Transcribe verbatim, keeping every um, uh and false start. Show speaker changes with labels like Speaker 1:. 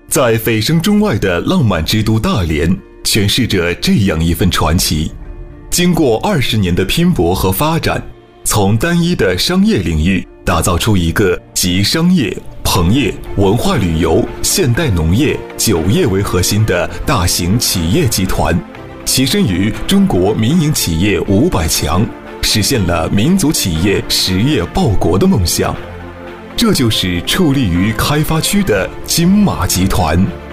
Speaker 1: 在蜚声中外的浪漫之都大连，诠释着这样一份传奇。经过二十年的拼搏和发展，从单一的商业领域打造出一个集商业、棚业、文化旅游、现代农业、酒业为核心的大型企业集团，跻身于中国民营企业五百强，实现了民族企业实业报国的梦想。这就是矗立于开发区的金马集团。